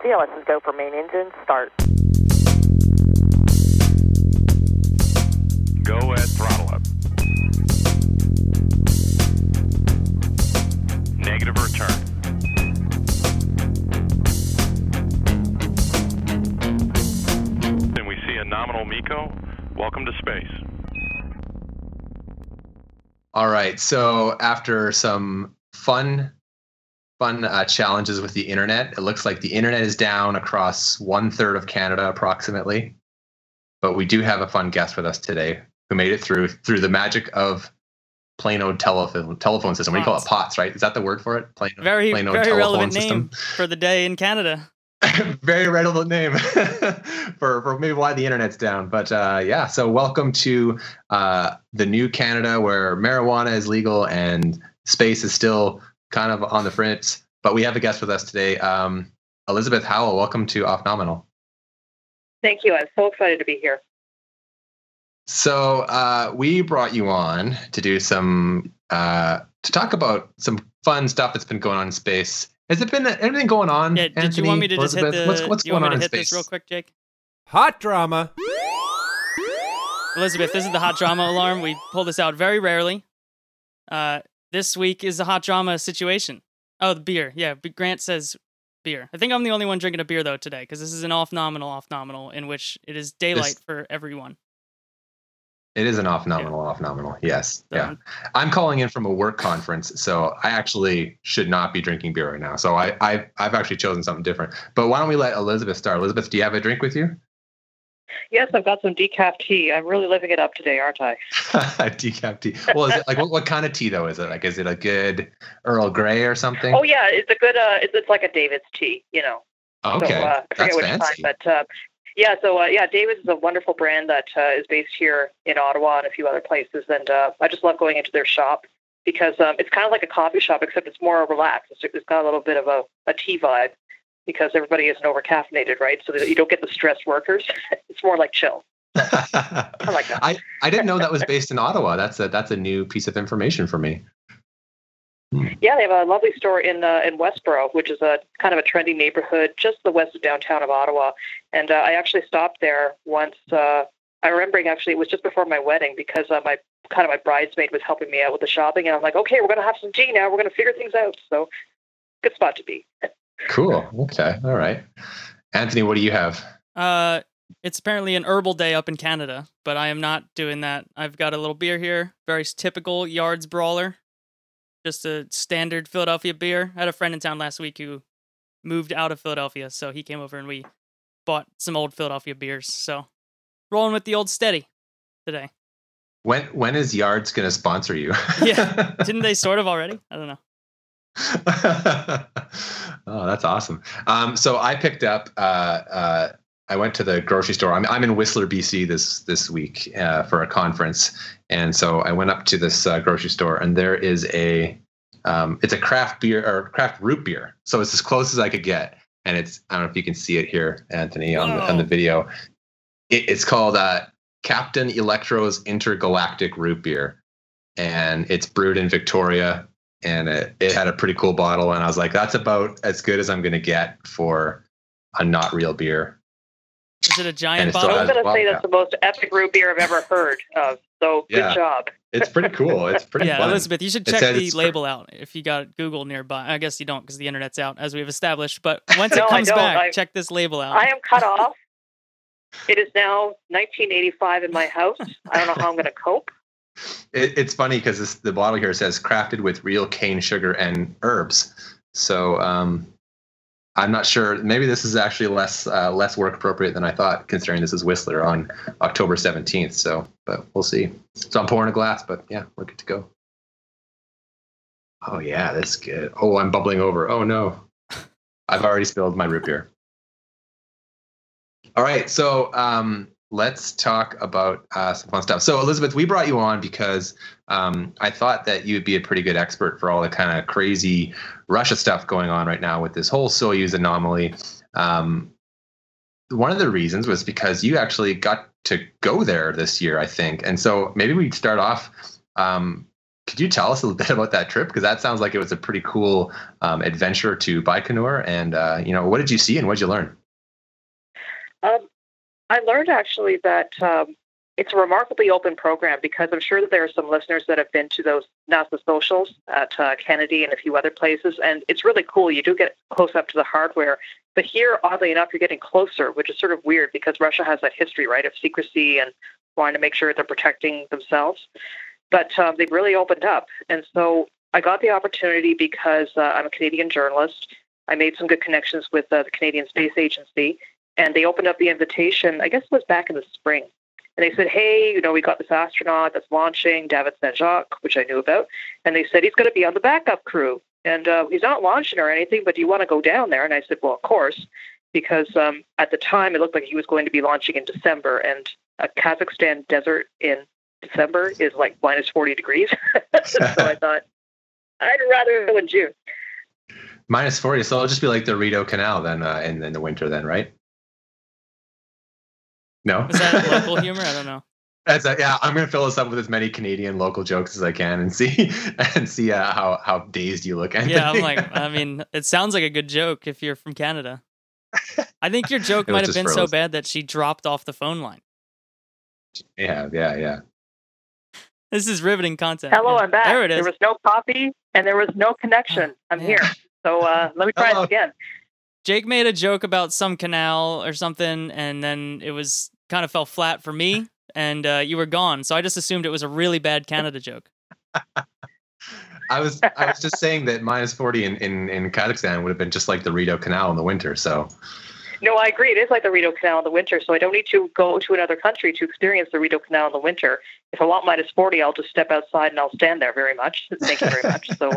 CLS's go for main engine, start. Go at throttle up. Negative return. And we see a nominal MECO. Welcome to space. All right. So after some fun challenges with the internet, it looks like the internet is down across 1/3 of Canada approximately. But we do have a fun guest with us today who made it through the magic of Plano telephone system. What do you call it? POTS, right? Is that the word for it? Plano very relevant system. name for the day in Canada. Very relevant name for maybe why the internet's down. But yeah, so welcome to the new Canada where marijuana is legal and space is still kind of on the fringe. But we have a guest with us today. Elizabeth Howell, welcome to Off Nominal. Thank you. I'm so excited to be here. So we brought you on to do to talk about some fun stuff that's been going on in space. Has it been anything going on? Yeah, Anthony, did you want me to just hit Elizabeth? What's you want going me on to in hit space? this real quick, Jake? Hot drama. Elizabeth, this is the hot drama alarm. We pull this out very rarely. This week is a hot drama situation. Oh, the beer. Yeah, Grant says beer. I think I'm the only one drinking a beer, though, today, because this is an off-nominal, in which it is daylight for everyone. It is an off-nominal. Yes. So, yeah. I'm calling in from a work conference, so I actually should not be drinking beer right now. So I've actually chosen something different. But why don't we let Elizabeth start? Elizabeth, do you have a drink with you? Yes, I've got some decaf tea. I'm really living it up today, aren't I? Decaf tea. Well, is it like what kind of tea though? Is it like is it a good Earl Grey or something? Oh yeah, it's a good. It's like a David's tea, you know. Okay, so, I forget that's which fancy. kind, but yeah. So David's is a wonderful brand that is based here in Ottawa and a few other places, and I just love going into their shop because it's kind of like a coffee shop, except it's more relaxed. It's got a little bit of a tea vibe. Because everybody isn't over-caffeinated, right? So that you don't get the stressed workers. It's more like chill. I like that. I didn't know that was based in Ottawa. That's a new piece of information for me. Yeah, they have a lovely store in Westboro, which is a kind of a trendy neighborhood just the west of downtown of Ottawa. And I actually stopped there once. I remembering actually it was just before my wedding because my bridesmaid was helping me out with the shopping, and I'm like, okay, we're gonna have some tea now. We're gonna figure things out. So good spot to be. Cool. Okay. All right. Anthony, what do you have? It's apparently an herbal day up in Canada, but I am not doing that. I've got a little beer here, very typical Yards Brawler, just a standard Philadelphia beer. I had a friend in town last week who moved out of Philadelphia, so he came over and we bought some old Philadelphia beers. So rolling with the old steady today. When is Yards going to sponsor you? Yeah. Didn't they sort of already? I don't know. Oh, that's awesome. So I picked up. I went to the grocery store. I'm in Whistler, BC this week for a conference, and so I went up to this grocery store, and there is it's a craft beer or craft root beer. So it's as close as I could get, and I don't know if you can see it here, Anthony, on the video. It's called Captain Electro's Intergalactic Root Beer, and it's brewed in Victoria. And it had a pretty cool bottle, and I was like, "That's about as good as I'm going to get for a not real beer." Is it a giant bottle? I was going to say that's the most epic root beer I've ever heard of. So good job. It's pretty cool. It's pretty fun. Elizabeth, you should check the label out if you got Google nearby. I guess you don't because the internet's out, as we've established. But once it comes back, check this label out. I am cut off. It is now 1985 in my house. I don't know how I'm going to cope. It's funny because the bottle here says crafted with real cane sugar and herbs. So I'm not sure. Maybe this is actually less work appropriate than I thought, considering this is Whistler on October 17th. So, but we'll see. So I'm pouring a glass, but yeah, we're good to go. Oh yeah, that's good. Oh, I'm bubbling over. Oh no, I've already spilled my root beer. All right, so let's talk about some fun stuff. So, Elizabeth, we brought you on because I thought that you'd be a pretty good expert for all the kind of crazy Russia stuff going on right now with this whole Soyuz anomaly. One of the reasons was because you actually got to go there this year, I think. And so maybe we'd start off Could you tell us a little bit about that trip? Because that sounds like it was a pretty cool adventure to Baikonur. And, what did you see and what did you learn? I learned actually that it's a remarkably open program because I'm sure that there are some listeners that have been to those NASA socials at Kennedy and a few other places. And it's really cool. You do get close up to the hardware. But here, oddly enough, you're getting closer, which is sort of weird because Russia has that history, right, of secrecy and wanting to make sure they're protecting themselves. But they've really opened up. And so I got the opportunity because I'm a Canadian journalist. I made some good connections with the Canadian Space Agency. And they opened up the invitation, I guess it was back in the spring. And they said, hey, we got this astronaut that's launching, David Saint-Jacques, which I knew about. And they said, he's going to be on the backup crew. And he's not launching or anything, but do you want to go down there? And I said, well, of course, because at the time it looked like he was going to be launching in December. And a Kazakhstan desert in December is like minus 40 degrees. So I thought, I'd rather go in June. Minus 40, so it'll just be like the Rideau Canal then in the winter then, right? No? Is that local humor? I don't know. I'm going to fill this up with as many Canadian local jokes as I can and see how dazed you look. Anthony. Yeah, I'm like, it sounds like a good joke if you're from Canada. I think your joke might have been so bad that she dropped off the phone line. Yeah. This is riveting content. Hello, I'm back. There it is. There was no coffee and there was no connection. I'm here. So let me try this again. Jake made a joke about some canal or something, and then it was kind of fell flat for me, and you were gone. So I just assumed it was a really bad Canada joke. I was just saying that minus 40 in Kazakhstan would have been just like the Rideau Canal in the winter. So. No, I agree. It is like the Rideau Canal in the winter, so I don't need to go to another country to experience the Rideau Canal in the winter. If I want minus 40, I'll just step outside and I'll stand there very much. Thank you very much. So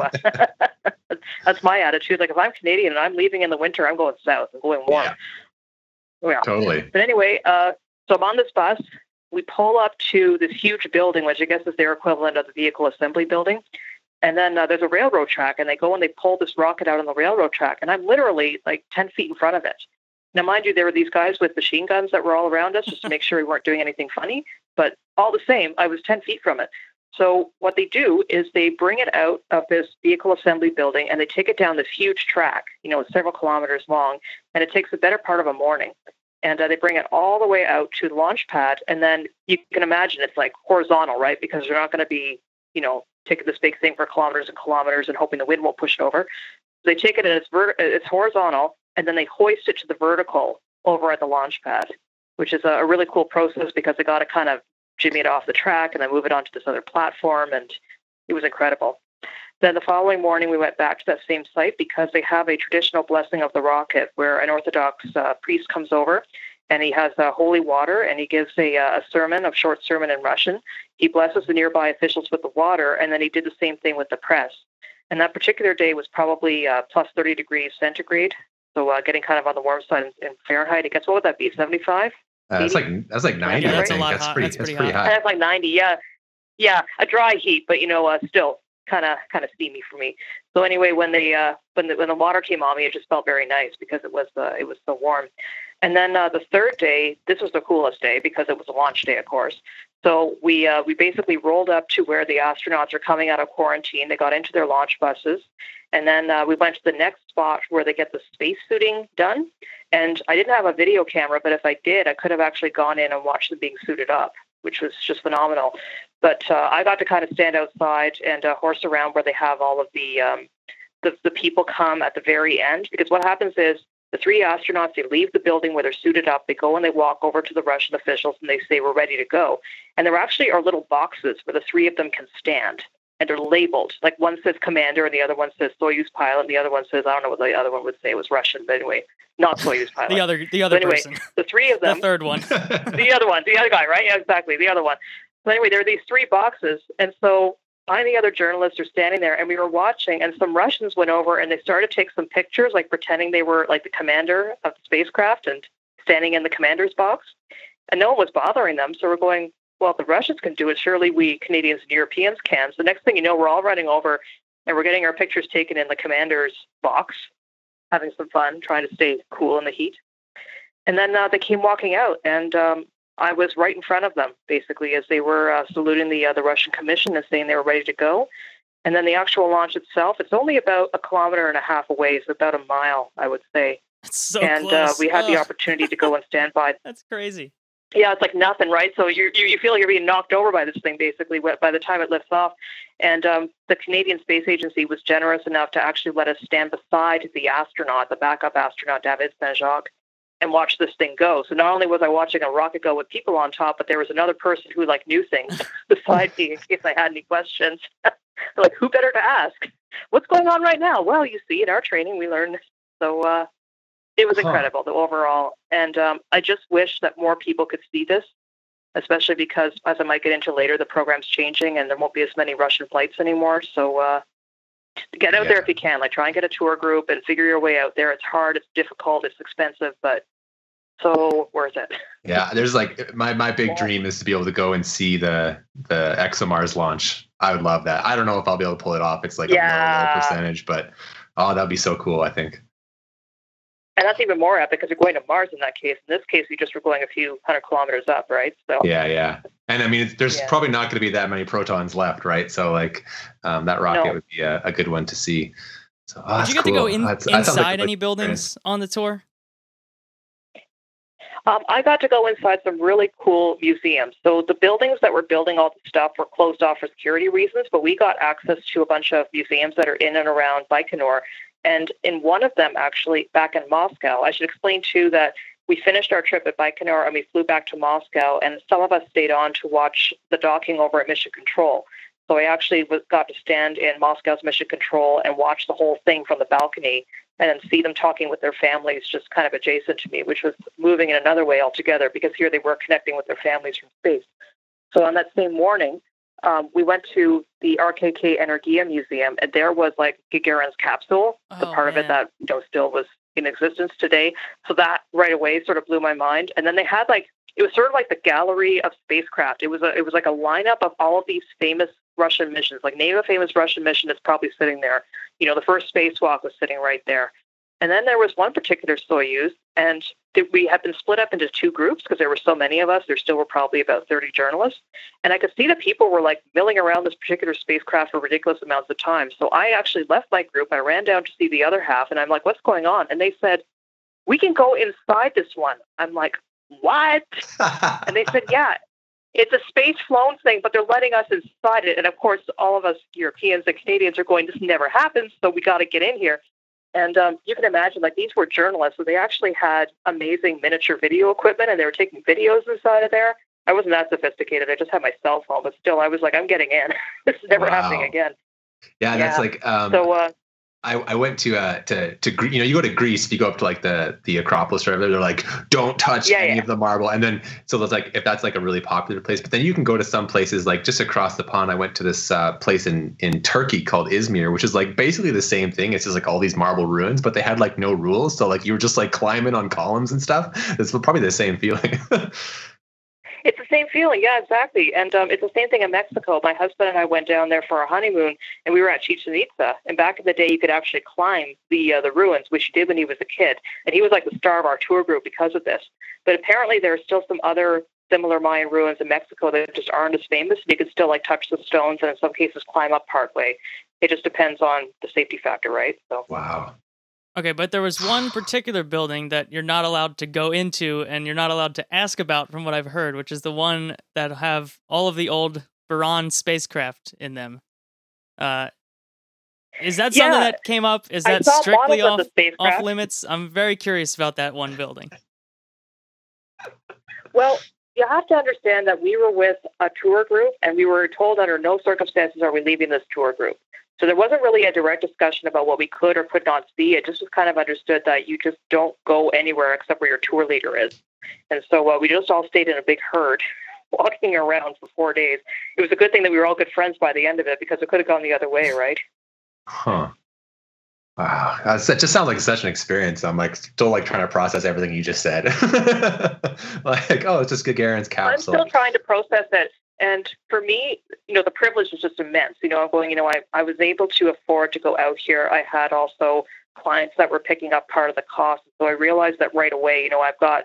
that's my attitude. Like if I'm Canadian and I'm leaving in the winter, I'm going south. I'm going warm. Yeah. Totally. But anyway, so I'm on this bus. We pull up to this huge building, which I guess is their equivalent of the vehicle assembly building. And then there's a railroad track, and they go and they pull this rocket out on the railroad track, and I'm literally like 10 feet in front of it. Now, mind you, there were these guys with machine guns that were all around us just to make sure we weren't doing anything funny. But all the same, I was 10 feet from it. So what they do is they bring it out of this vehicle assembly building and they take it down this huge track, it's several kilometers long, and it takes the better part of a morning. And they bring it all the way out to the launch pad. And then you can imagine it's like horizontal, right? Because they're not going to be, taking this big thing for kilometers and kilometers and hoping the wind won't push it over. So they take it and it's horizontal. And then they hoist it to the vertical over at the launch pad, which is a really cool process because they got to kind of jimmy it off the track and then move it onto this other platform. And it was incredible. Then the following morning, we went back to that same site because they have a traditional blessing of the rocket where an Orthodox priest comes over and he has holy water and he gives a short sermon in Russian. He blesses the nearby officials with the water, and then he did the same thing with the press. And that particular day was probably plus 30 degrees centigrade. So getting kind of on the warm side in Fahrenheit, I guess, what would that be, 75? That's like 90. Yeah, that's I think. a lot That's hot. pretty, That's pretty high. That's like 90, yeah, a dry heat, but still kind of steamy for me. So anyway, when the water came on me, it just felt very nice because it was so warm. And then the third day, this was the coolest day because it was a launch day, of course. So we basically rolled up to where the astronauts are coming out of quarantine. They got into their launch buses. And then we went to the next spot where they get the space suiting done. And I didn't have a video camera, but if I did, I could have actually gone in and watched them being suited up, which was just phenomenal. But I got to kind of stand outside and horse around where they have all of the people come at the very end. Because what happens is the three astronauts, they leave the building where they're suited up. They go and they walk over to the Russian officials and they say, we're ready to go. And there actually are little boxes where the three of them can stand. And they're labeled. Like one says commander and the other one says Soyuz pilot and the other one says, I don't know what the other one would say. It was Russian, but anyway, not Soyuz pilot. the other anyway, person. The three of them. The third one. The other guy, right? Yeah, exactly. The other one. So anyway, there are these three boxes. And so I and the other journalists are standing there and we were watching and some Russians went over and they started to take some pictures, like pretending they were like the commander of the spacecraft and standing in the commander's box. And no one was bothering them. So we're going, well, if the Russians can do it, surely we Canadians and Europeans can. So the next thing you know, we're all running over and we're getting our pictures taken in the commander's box, having some fun, trying to stay cool in the heat. And then they came walking out and I was right in front of them, basically, as they were saluting the Russian commission and saying they were ready to go. And then the actual launch itself, it's only about 1.5 kilometers away, so about a mile, I would say. That's so and close. We had the opportunity to go and stand by. That's crazy. Yeah, it's like nothing, right? So you feel like you're being knocked over by this thing, basically, by the time it lifts off. And the Canadian Space Agency was generous enough to actually let us stand beside the astronaut, the backup astronaut, David Saint-Jacques, and watch this thing go. So not only was I watching a rocket go with people on top, but there was another person who knew things beside me in case I had any questions. Like, who better to ask? What's going on right now? Well, you see, in our training, we learned. So it was incredible, the overall. And I just wish that more people could see this, especially because, as I might get into later, the program's changing and there won't be as many Russian flights anymore. So get out there if you can. Try and get a tour group and figure your way out there. It's hard, it's difficult, it's expensive, but so worth it. Yeah, there's my big dream is to be able to go and see the ExoMars launch. I would love that. I don't know if I'll be able to pull it off. It's a low percentage, but that'd be so cool, I think. And that's even more epic because you're going to Mars in that case. In this case, you just were going a few 100 kilometers up, right? So yeah. And I mean, there's probably not going to be that many protons left, right? So that rocket would be a good one to see. So did you get to go inside any buildings on the tour? I got to go inside some really cool museums. So the buildings that were building all the stuff were closed off for security reasons, but we got access to a bunch of museums that are in and around Baikonur. And in one of them, actually, back in Moscow, I should explain, too, that we finished our trip at Baikonur and we flew back to Moscow, and some of us stayed on to watch the docking over at Mission Control. So I actually got to stand in Moscow's Mission Control and watch the whole thing from the balcony and then see them talking with their families just kind of adjacent to me, which was moving in another way altogether because here they were connecting with their families from space. So on that same morning, we went to the RKK Energia Museum, and there was Gagarin's capsule, the part of it that still was in existence today. So that right away sort of blew my mind. And then they had it was sort of like the gallery of spacecraft. It was like a lineup of all of these famous Russian missions. Name a famous Russian mission that's probably sitting there. The first spacewalk was sitting right there. And then there was one particular Soyuz, and we had been split up into two groups because there were so many of us. There still were probably about 30 journalists. And I could see that people were milling around this particular spacecraft for ridiculous amounts of time. So I actually left my group. I ran down to see the other half, and I'm like, what's going on? And they said, we can go inside this one. I'm like, what? And they said, yeah, it's a space flown thing, but they're letting us inside it. And of course, all of us Europeans and Canadians are going, this never happens, so we got to get in here. And you can imagine, these were journalists, so they actually had amazing miniature video equipment, and they were taking videos inside of there. I wasn't that sophisticated. I just had my cell phone, but still, I was like, I'm getting in. This is never happening again. Yeah, that's I went to you go to Greece if you go up to the Acropolis or whatever, they're like, don't touch any of the marble. And then so there's if that's a really popular place, but then you can go to some places just across the pond. I went to this place in Turkey called Izmir, which is basically the same thing. It's just all these marble ruins, but they had no rules. So you were just climbing on columns and stuff. It's probably the same feeling. It's the same feeling, yeah, exactly. And it's the same thing in Mexico. My husband and I went down there for our honeymoon, and we were at Chichen Itza. And back in the day, you could actually climb the ruins, which he did when he was a kid. And he was the star of our tour group because of this. But apparently, there are still some other similar Mayan ruins in Mexico that just aren't as famous. You could still touch the stones, and in some cases, climb up partway. It just depends on the safety factor, right? So. Wow. Okay, but there was one particular building that you're not allowed to go into and you're not allowed to ask about from what I've heard, which is the one that have all of the old Buran spacecraft in them. Is that something that came up? Is that strictly off limits? I'm very curious about that one building. Well, you have to understand that we were with a tour group, and we were told under no circumstances are we leaving this tour group. So there wasn't really a direct discussion about what we could or could not see. It just was kind of understood that you just don't go anywhere except where your tour leader is. And so we just all stayed in a big herd, walking around for 4 days. It was a good thing that we were all good friends by the end of it, because it could have gone the other way, right? Huh. Wow. That just sounds like such an experience. I'm still trying to process everything you just said. It's just Gagarin's capsule. I'm still trying to process it. And for me, the privilege is just immense. I'm going, I was able to afford to go out here. I had also clients that were picking up part of the cost. So I realized that right away, I've got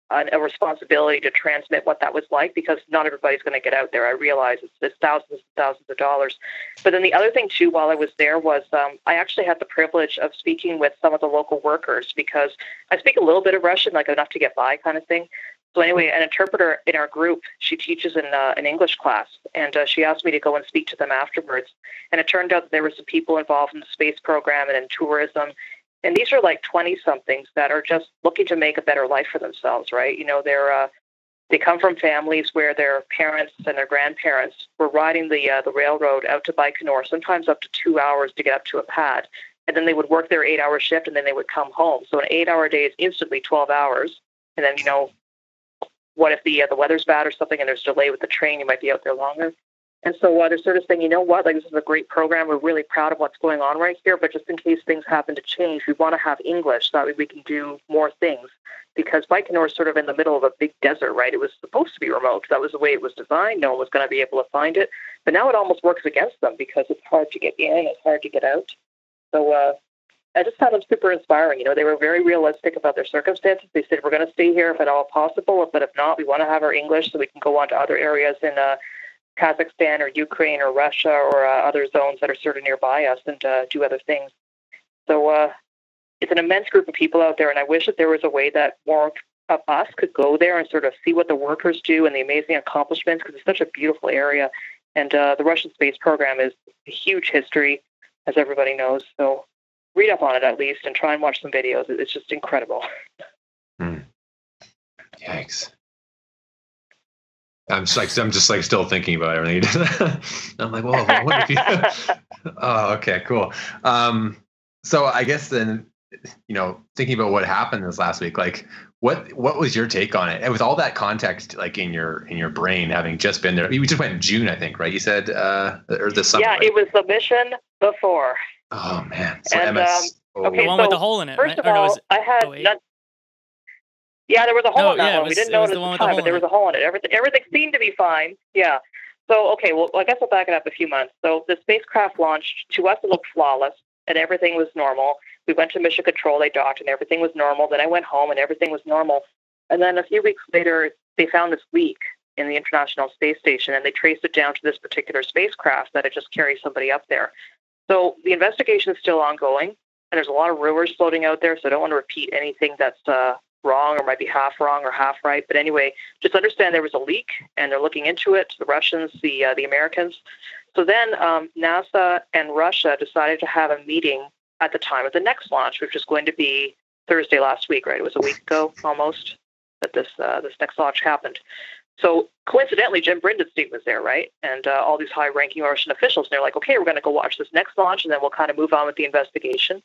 a responsibility to transmit what that was like, because not everybody's going to get out there. I realize it's thousands and thousands of dollars. But then the other thing, too, while I was there was I actually had the privilege of speaking with some of the local workers, because I speak a little bit of Russian, like enough to get by kind of thing. So anyway, an interpreter in our group, she teaches in an English class, and she asked me to go and speak to them afterwards. And it turned out that there were some people involved in the space program and in tourism. And these are like 20-somethings that are just looking to make a better life for themselves, right? You know, they come from families where their parents and their grandparents were riding the railroad out to Baikonur, sometimes up to 2 hours to get up to a pad. And then they would work their 8-hour shift, and then they would come home. So an 8-hour day is instantly 12 hours. And then, you know, what if the weather's bad or something and there's delay with the train, you might be out there longer. And so they're sort of saying, you know what, like, this is a great program. We're really proud of what's going on right here, but just in case things happen to change, we want to have English so that way we can do more things. Because Baikonur is sort of in the middle of a big desert, right? It was supposed to be remote. That was the way it was designed. No one was going to be able to find it. But now it almost works against them because it's hard to get in, it's hard to get out. So I just found them super inspiring. You know, they were very realistic about their circumstances. They said, we're going to stay here if at all possible, but if not, we want to have our English so we can go on to other areas in Kazakhstan or Ukraine or Russia or other zones that are sort of nearby us and do other things. So it's an immense group of people out there, and I wish that there was a way that more of us could go there and sort of see what the workers do and the amazing accomplishments, because it's such a beautiful area. And the Russian space program is a huge history, as everybody knows. So read up on it at least and try and watch some videos. It's just incredible. Yikes. I'm just like still thinking about everything. I'm like, well, what if you? Oh, okay, cool. So I guess then, you know, thinking about what happened this last week, like, what was your take on it? And with all that context, like in your brain, having just been there, we just went in June, I think, right? You said, or the summer. Yeah, right? It was the mission before. Oh man! So and, okay, the one with the hole in it. First right? of all, I had none. Yeah, there was a hole in that one. We didn't know it at the time, but there was a hole in it. Everything seemed to be fine. Yeah. So, okay, well, I guess I'll back it up a few months. So the spacecraft launched. To us, it looked flawless, and everything was normal. We went to Mission Control. They docked, and everything was normal. Then I went home, and everything was normal. And then a few weeks later, they found this leak in the International Space Station, and they traced it down to this particular spacecraft that had just carried somebody up there. So the investigation is still ongoing, and there's a lot of rumors floating out there, so I don't want to repeat anything that's wrong or might be half wrong or half right. But anyway, just understand there was a leak, and they're looking into it, the Russians, the Americans. So then NASA and Russia decided to have a meeting at the time of the next launch, which was going to be Thursday last week, right? It was a week ago almost that this next launch happened. So coincidentally, Jim Bridenstine was there, right? And all these high-ranking Russian officials. And they're like, okay, we're going to go watch this next launch, and then we'll kind of move on with the investigation.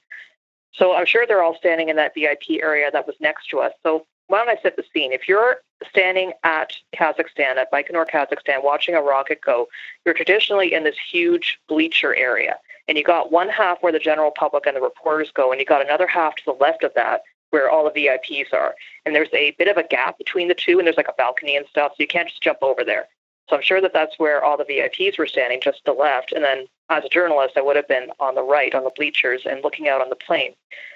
So I'm sure they're all standing in that VIP area that was next to us. So why don't I set the scene? If you're standing at Kazakhstan, at Baikonur, Kazakhstan, watching a rocket go, you're traditionally in this huge bleacher area. And you got one half where the general public and the reporters go, and you got another half to the left of that where all the VIPs are. And there's a bit of a gap between the two, and there's like a balcony and stuff, so you can't just jump over there. So I'm sure that that's where all the VIPs were standing, just to the left. And then as a journalist, I would have been on the right, on the bleachers, and looking out on the plane.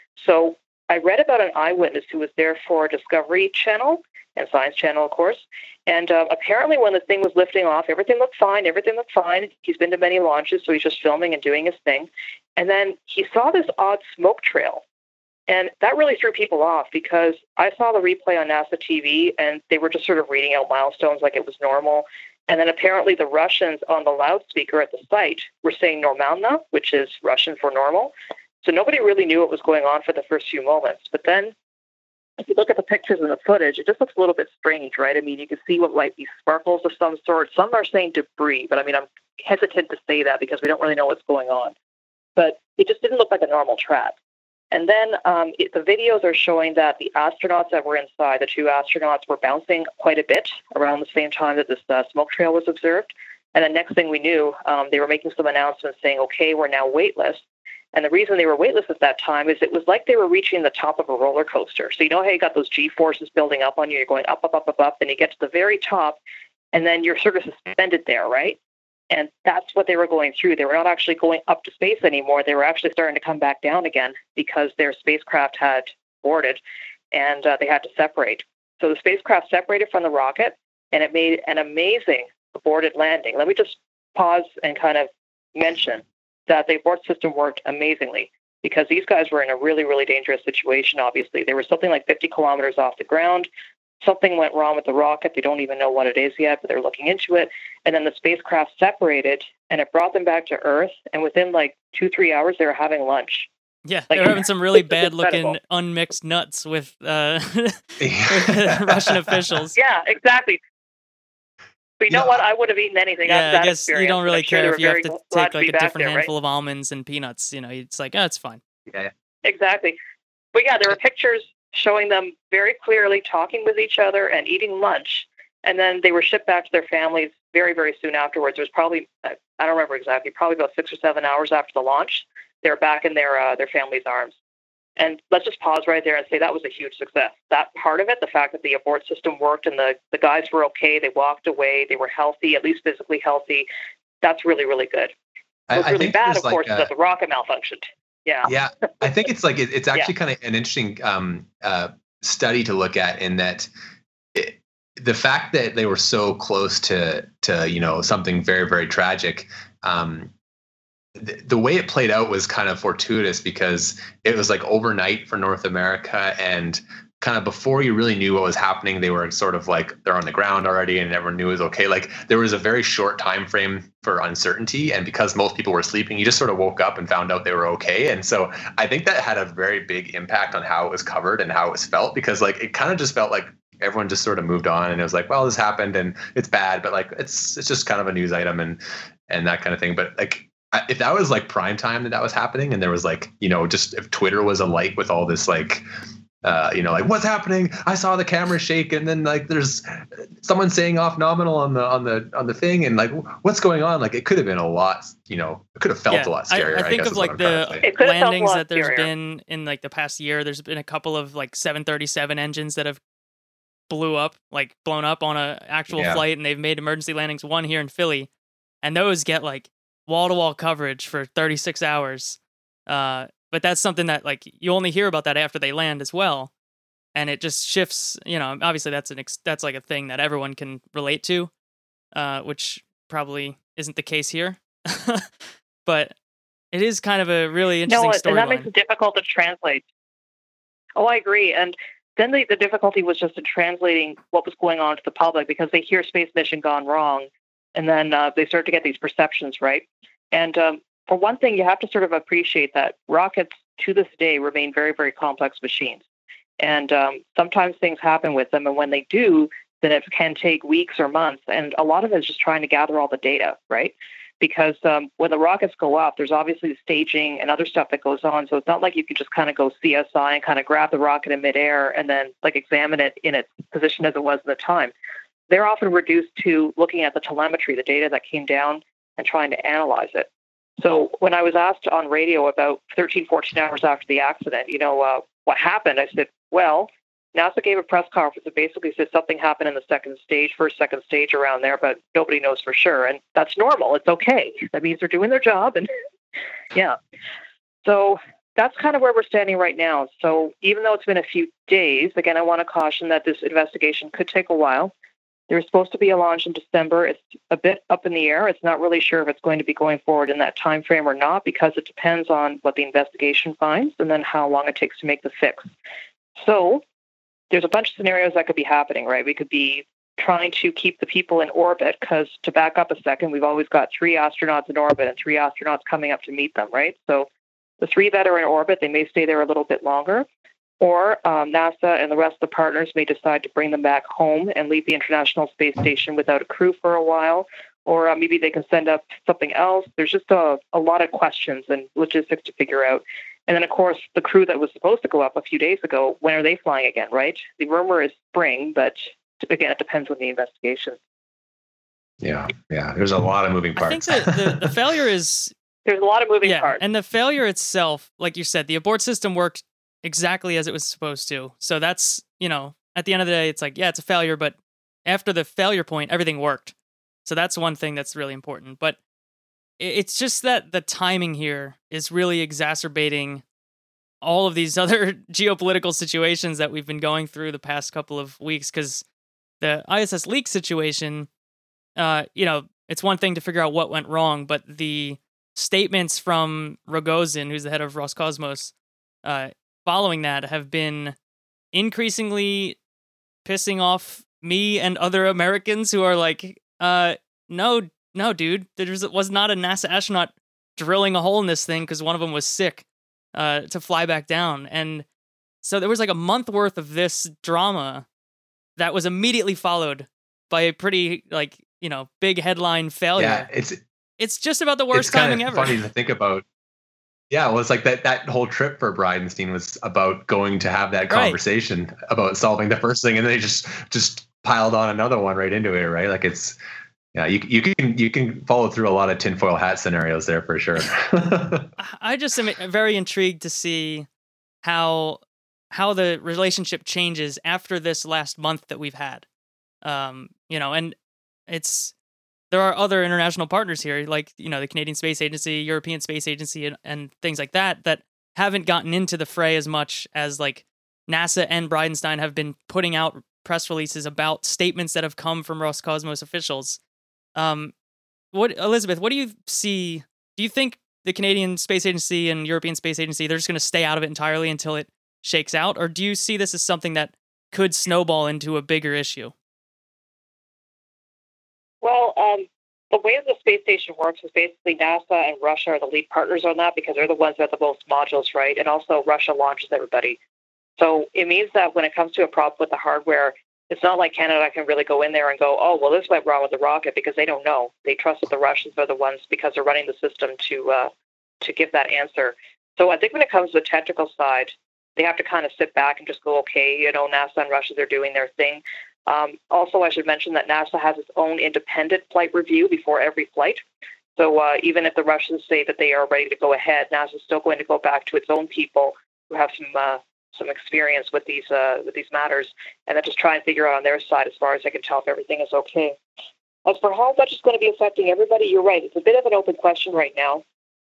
So I read about an eyewitness who was there for Discovery Channel and Science Channel, of course. And apparently when the thing was lifting off, everything looked fine. He's been to many launches, so he's just filming and doing his thing. And then he saw this odd smoke trail. And that really threw people off, because I saw the replay on NASA TV, and they were just sort of reading out milestones like it was normal. And then apparently the Russians on the loudspeaker at the site were saying normalna, which is Russian for normal. So nobody really knew what was going on for the first few moments. But then if you look at the pictures and the footage, it just looks a little bit strange, right? I mean, you can see what might be sparkles of some sort. Some are saying debris, but I mean, I'm hesitant to say that because we don't really know what's going on. But it just didn't look like a normal track. And then the videos are showing that the astronauts that were inside, the two astronauts, were bouncing quite a bit around the same time that this smoke trail was observed. And the next thing we knew, they were making some announcements saying, okay, we're now weightless. And the reason they were weightless at that time is it was like they were reaching the top of a roller coaster. So you know how you got those G-forces building up on you, you're going up, up, up, up, up, and you get to the very top, and then you're sort of suspended there, right? And that's what they were going through. They were not actually going up to space anymore. They were actually starting to come back down again because their spacecraft had boarded, and they had to separate. So the spacecraft separated from the rocket, and it made an amazing aborted landing. Let me just pause and kind of mention that the abort system worked amazingly because these guys were in a really, really dangerous situation, obviously. They were something like 50 kilometers off the ground. Something went wrong with the rocket. They don't even know what it is yet, but they're looking into it. And then the spacecraft separated, and it brought them back to Earth. And within like 2-3 hours, they were having lunch. Yeah, Like, they're having some really it's bad-looking incredible. unmixed nuts with Russian officials. Yeah, exactly. But you know what? I would have eaten anything after Yeah, that I guess experience. you don't I'm really sure care they if you were have very to glad take like be a back different there, handful of almonds and peanuts. You know, it's like, oh, it's fine. Yeah. Exactly. But yeah, there were pictures showing them very clearly talking with each other and eating lunch. And then they were shipped back to their families very, very soon afterwards. It was probably, I don't remember exactly, probably about 6 or 7 hours after the launch. They were back in their family's arms. And let's just pause right there and say that was a huge success. That part of it, the fact that the abort system worked and the guys were okay, they walked away, they were healthy, at least physically healthy, that's really, really good. What's really bad, of course, is that the rocket malfunctioned. Yeah. Yeah, I think it's like it's actually kind of an interesting study to look at in that the fact that they were so close to something very, very tragic. The way it played out was kind of fortuitous because it was like overnight for North America, and kind of before you really knew what was happening, they were sort of like they're on the ground already and everyone knew it was okay. Like there was a very short time frame for uncertainty, and because most people were sleeping, you just sort of woke up and found out they were okay. And so I think that had a very big impact on how it was covered and how it was felt, because like it kind of just felt like everyone just sort of moved on and it was like, well, this happened and it's bad, but like it's just kind of a news item and that kind of thing. But like if that was like prime time that was happening, and there was like, just if Twitter was alight with all this like like what's happening? I saw the camera shake, and then like there's someone saying off nominal on the thing, and like what's going on? Like it could have been a lot, it could have felt a lot scarier. I think guess of like the landings that there's been in like the past year. There's been a couple of like 737 engines that have blown up on a actual flight, and they've made emergency landings. One here in Philly, and those get like wall-to-wall coverage for 36 hours. But that's something that like you only hear about that after they land as well, and it just shifts. Obviously that's like a thing that everyone can relate to, which probably isn't the case here. But it is kind of a really interesting storyline. And that makes it difficult to translate. Oh, I agree. And then the difficulty was just in translating what was going on to the public, because they hear space mission gone wrong, and then they start to get these perceptions, right? And for one thing, you have to sort of appreciate that rockets to this day remain very, very complex machines. And sometimes things happen with them. And when they do, then it can take weeks or months. And a lot of it is just trying to gather all the data, right? Because when the rockets go up, there's obviously staging and other stuff that goes on. So it's not like you can just kind of go CSI and kind of grab the rocket in midair and then like examine it in its position as it was at the time. They're often reduced to looking at the telemetry, the data that came down, and trying to analyze it. So when I was asked on radio about 13, 14 hours after the accident, what happened? I said, well, NASA gave a press conference and basically said something happened in the first, second stage around there, but nobody knows for sure. And that's normal. It's okay. That means they're doing their job. And yeah. So that's kind of where we're standing right now. So even though it's been a few days, again, I want to caution that this investigation could take a while. There's supposed to be a launch in December. It's a bit up in the air. It's not really sure if it's going to be going forward in that time frame or not, because it depends on what the investigation finds and then how long it takes to make the fix. So there's a bunch of scenarios that could be happening, right? We could be trying to keep the people in orbit, because to back up a second, we've always got 3 astronauts in orbit and 3 astronauts coming up to meet them, right? So the 3 that are in orbit, they may stay there a little bit longer. Or NASA and the rest of the partners may decide to bring them back home and leave the International Space Station without a crew for a while. Or maybe they can send up something else. There's just a lot of questions and logistics to figure out. And then, of course, the crew that was supposed to go up a few days ago, when are they flying again, right? The rumor is spring, but again, it depends on the investigation. Yeah. There's a lot of moving parts. I think the failure is... There's a lot of moving parts. And the failure itself, like you said, the abort system worked exactly as it was supposed to. So that's, at the end of the day, it's like, yeah, it's a failure, but after the failure point, everything worked. So that's one thing that's really important. But it's just that the timing here is really exacerbating all of these other geopolitical situations that we've been going through the past couple of weeks, because the ISS leak situation, it's one thing to figure out what went wrong, but the statements from Rogozin, who's the head of Roscosmos, following that have been increasingly pissing off me and other Americans who are like, no, dude, was not a NASA astronaut drilling a hole in this thing because one of them was sick to fly back down. And so there was like a month worth of this drama that was immediately followed by a pretty big headline failure. Yeah, it's just about the worst timing ever. It's funny to think about. Yeah, well, it's like that whole trip for Bridenstine was about going to have that conversation about solving the first thing, and they just piled on another one right into it, right? Like you can follow through a lot of tinfoil hat scenarios there for sure. I just am very intrigued to see how the relationship changes after this last month that we've had. And there are other international partners here, like, the Canadian Space Agency, European Space Agency, and things like that haven't gotten into the fray as much as like NASA and Bridenstine have been putting out press releases about statements that have come from Roscosmos officials. Elizabeth, what do you see? Do you think the Canadian Space Agency and European Space Agency, they're just going to stay out of it entirely until it shakes out? Or do you see this as something that could snowball into a bigger issue? Well, the way the space station works is basically NASA and Russia are the lead partners on that because they're the ones that have the most modules, right? And also Russia launches everybody. So it means that when it comes to a problem with the hardware, it's not like Canada can really go in there and go, oh, well, this went wrong with the rocket, because they don't know. They trust that the Russians are the ones, because they're running the system to give that answer. So I think when it comes to the technical side, they have to kind of sit back and just go, okay, NASA and Russia, they're doing their thing. Also, I should mention that NASA has its own independent flight review before every flight. So even if the Russians say that they are ready to go ahead, NASA is still going to go back to its own people who have some experience with these matters, and then just try and figure out on their side, as far as I can tell, if everything is okay. As for how much is going to be affecting everybody, you're right. It's a bit of an open question right now.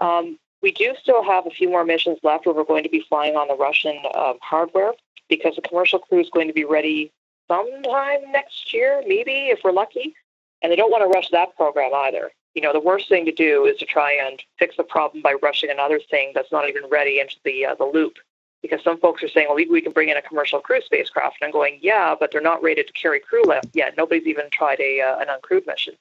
We do still have a few more missions left where we're going to be flying on the Russian hardware, because the commercial crew is going to be ready sometime next year, maybe, if we're lucky. And they don't want to rush that program either. The worst thing to do is to try and fix a problem by rushing another thing that's not even ready into the loop. Because some folks are saying, well, maybe we can bring in a commercial crew spacecraft. And I'm going, yeah, but they're not rated to carry crew yet. Nobody's even tried an uncrewed mission.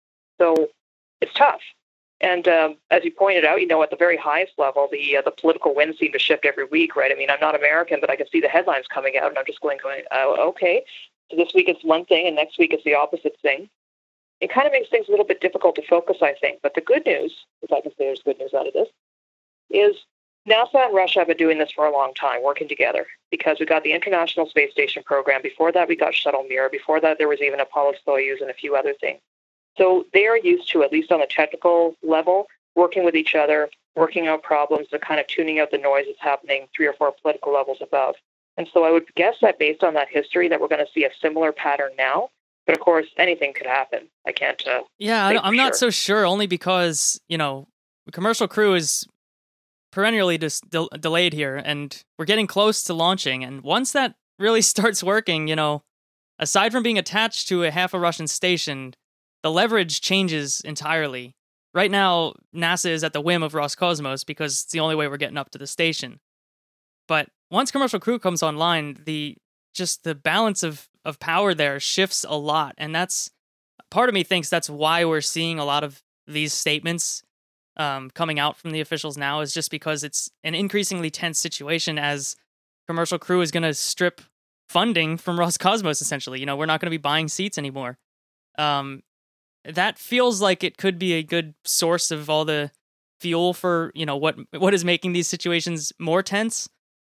So it's tough. And as you pointed out, at the very highest level, the political winds seem to shift every week, right? I mean, I'm not American, but I can see the headlines coming out, and I'm just going, okay. So this week it's one thing, and next week it's the opposite thing. It kind of makes things a little bit difficult to focus, I think. But the good news, if I can say there's good news out of this, is NASA and Russia have been doing this for a long time, working together, because we got the International Space Station program. Before that, we got Shuttle Mir. Before that, there was even Apollo-Soyuz and a few other things. So they are used to, at least on the technical level, working with each other, working out problems, and kind of tuning out the noise that's happening 3 or 4 political levels above. And so I would guess that based on that history that we're going to see a similar pattern now. But of course, anything could happen. I can't. I'm not so sure, only because, the commercial crew is perennially delayed here, and we're getting close to launching. And once that really starts working, aside from being attached to half a Russian station, the leverage changes entirely. Right now, NASA is at the whim of Roscosmos because it's the only way we're getting up to the station. But once commercial crew comes online, the balance of power there shifts a lot. And that's, part of me thinks that's why we're seeing a lot of these statements coming out from the officials now, is just because it's an increasingly tense situation as commercial crew is going to strip funding from Roscosmos, essentially. We're not going to be buying seats anymore. That feels like it could be a good source of all the fuel for, what is making these situations more tense.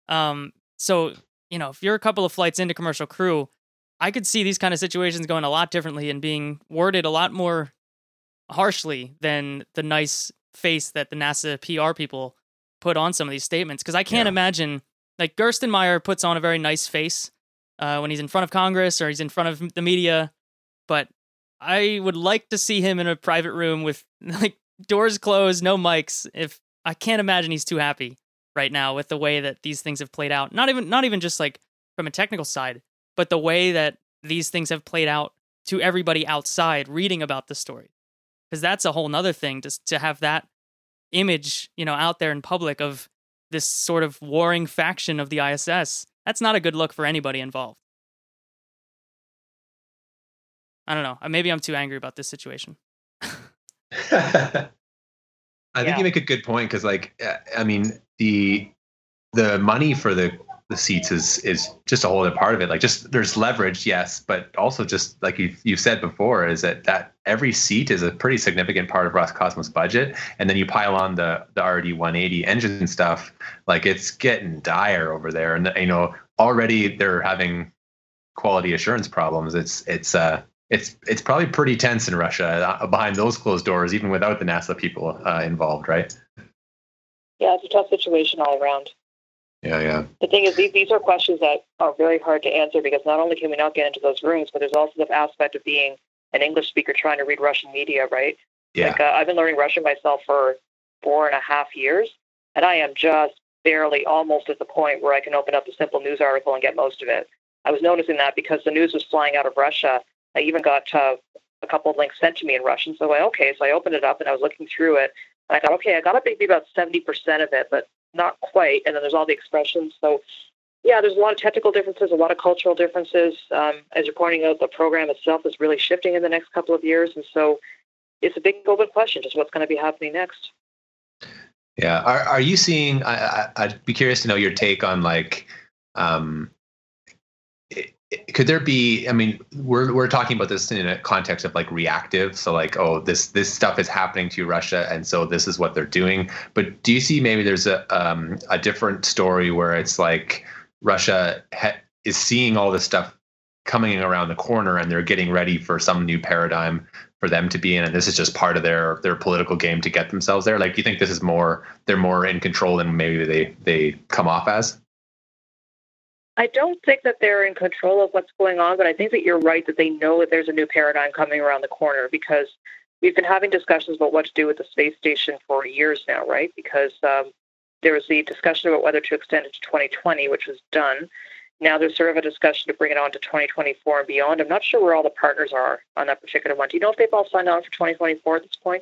So, if you're a couple of flights into commercial crew, I could see these kind of situations going a lot differently and being worded a lot more harshly than the nice face that the NASA PR people put on some of these statements. Because I can't imagine, like, Gerstenmaier puts on a very nice face when he's in front of Congress or he's in front of the media, but I would like to see him in a private room with, like, doors closed, no mics. If I can't imagine he's too happy right now with the way that these things have played out. Not even just like from a technical side, but the way that these things have played out to everybody outside reading about the story. Because that's a whole nother thing, to have that image, out there in public of this sort of warring faction of the ISS. That's not a good look for anybody involved. I don't know. Maybe I'm too angry about this situation. I think you make a good point because, I mean, the money for the seats is just a whole other part of it. Like, just there's leverage, yes, but also just like you've said before, is that every seat is a pretty significant part of Roscosmos' budget, and then you pile on the RD 180 engine stuff. Like, it's getting dire over there, and already they're having quality assurance problems. It's probably pretty tense in Russia behind those closed doors, even without the NASA people involved, right? Yeah, it's a tough situation all around. Yeah. The thing is, these are questions that are very hard to answer because not only can we not get into those rooms, but there's also the aspect of being an English speaker trying to read Russian media, right? Yeah. I've been learning Russian myself for 4.5 years, and I am just barely almost at the point where I can open up a simple news article and get most of it. I was noticing that because the news was flying out of Russia. I even got a couple of links sent to me in Russian. So I opened it up and I was looking through it. And I thought, okay, I got maybe about 70% of it, but not quite. And then there's all the expressions. So, yeah, there's a lot of technical differences, a lot of cultural differences. As you're pointing out, the program itself is really shifting in the next couple of years. And so it's a big open question, just what's going to be happening next. Yeah. Are you seeing, I'd be curious to know your take on could there be, I mean, we're talking about this in a context of reactive. So this stuff is happening to Russia, and so this is what they're doing. But do you see maybe there's a different story where it's like Russia is seeing all this stuff coming around the corner and they're getting ready for some new paradigm for them to be in, and this is just part of their political game to get themselves there? Like, do you think this is they're more in control than maybe they come off as? I don't think that they're in control of what's going on, but I think that you're right that they know that there's a new paradigm coming around the corner because we've been having discussions about what to do with the space station for years now, right? Because there was the discussion about whether to extend it to 2020, which was done. Now there's sort of a discussion to bring it on to 2024 and beyond. I'm not sure where all the partners are on that particular one. Do you know if they've all signed on for 2024 at this point?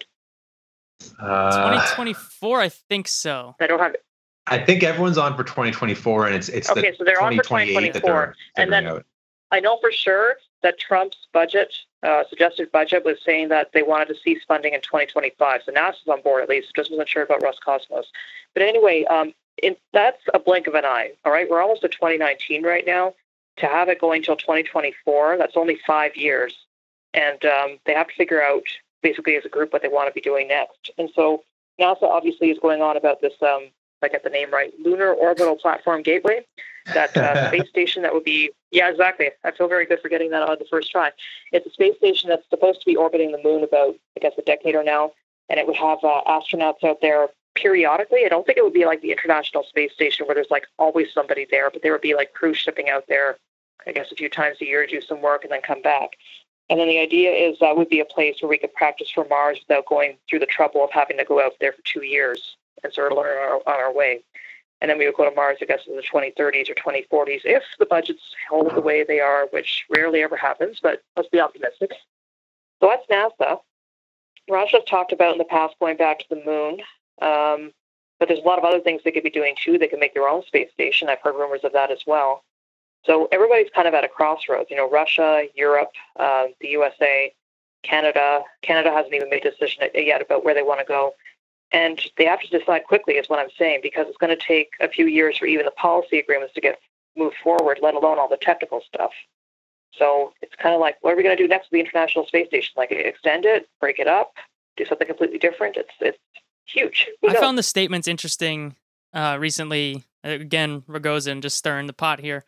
2024, I think so. I don't have it. I think everyone's on for 2024, and it's okay. So they're on for 2024, and then out. I know for sure that Trump's budget, suggested budget, was saying that they wanted to cease funding in 2025. So NASA's on board at least. Just wasn't sure about Roscosmos. But anyway, that's a blink of an eye. All right, we're almost at 2019 right now. To have it going till 2024, that's only 5 years, and they have to figure out basically as a group what they want to be doing next. And so NASA obviously is going on about this. If I get the name right, Lunar Orbital Platform Gateway, that space station that would be, yeah, exactly. I feel very good for getting that on the first try. It's a space station that's supposed to be orbiting the moon about, I guess, a decade or now, and it would have astronauts out there periodically. I don't think it would be like the International Space Station where there's always somebody there, but there would be crews shipping out there, I guess, a few times a year to do some work and then come back. And then the idea is that would be a place where we could practice for Mars without going through the trouble of having to go out there for 2 years and sort of learn on our way. And then we would go to Mars, I guess, in the 2030s or 2040s, if the budgets hold the way they are, which rarely ever happens, but let's be optimistic. So that's NASA. Russia's talked about in the past going back to the moon, but there's a lot of other things they could be doing too. They could make their own space station. I've heard rumors of that as well. So everybody's kind of at a crossroads. Russia, Europe, the USA, Canada. Canada hasn't even made a decision yet about where they want to go. And they have to decide quickly, is what I'm saying, because it's going to take a few years for even the policy agreements to get moved forward, let alone all the technical stuff. So it's kind of like, what are we going to do next with the International Space Station? Extend it, break it up, do something completely different? It's huge. I found the statements interesting recently. Again, Rogozin just stirring the pot here.